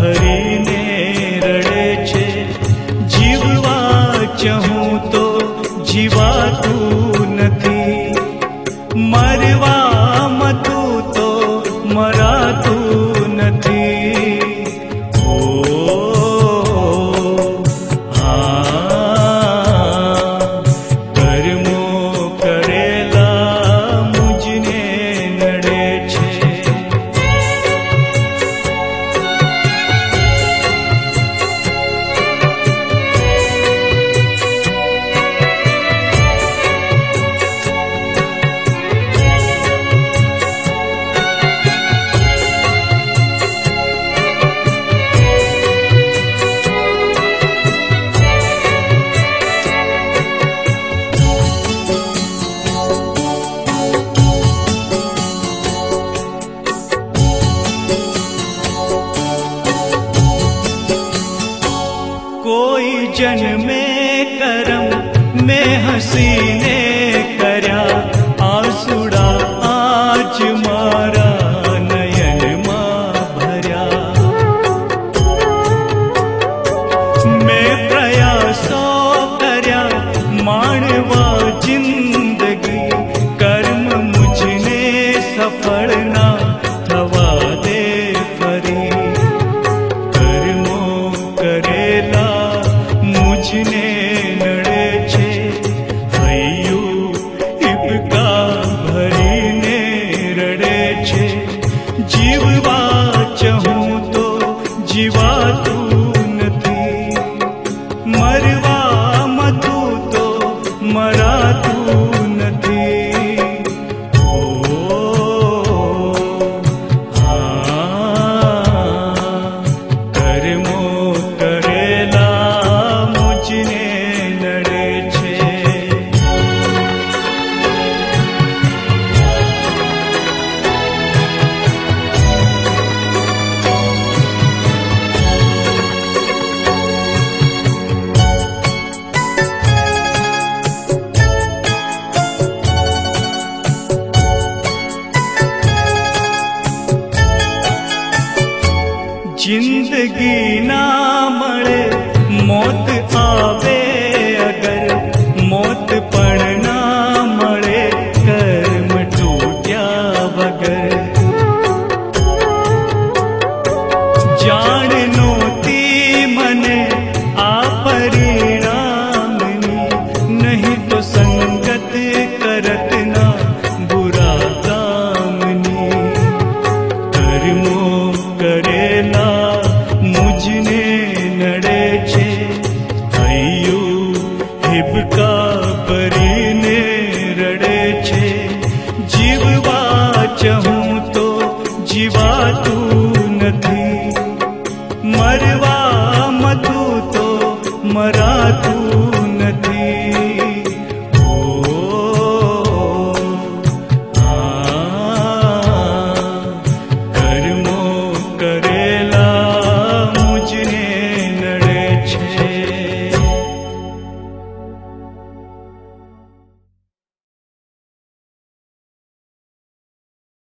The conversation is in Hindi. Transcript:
भरीने रड़े छे। जीववा चाहूं तो जीवातुं नथी, मरवा मथू तो मरातुं नथी। कोई जन्मे करम में हसीने कर्या, आंसुड़ा आज मारा नयन मां भर्या। मैं प्रयासो कर्या माणवा जिंदगी, कर्म मुझने सफल ना थवा दे फरी। कर्मो करेला मुझने नड़े छे, हयू हिबका भरीने रड़े छे। जीववा चाहूं तो जीवातुं नथी, मरवा मथू तो मरातुं नथी। जिंदगी ना मळे मौत आवे अगर, मौत पण ना मळे कर्म टूट्या वगर। जाण नोती मने आ परिणामनी, नहीं तो संगत करत ना बुरा कामनी। कर्मो करेला मुझने नड़े छे, हयू हिबका भरीने रड़े छे। जीववा चाहूं तो जीवातुं नथी, मरवा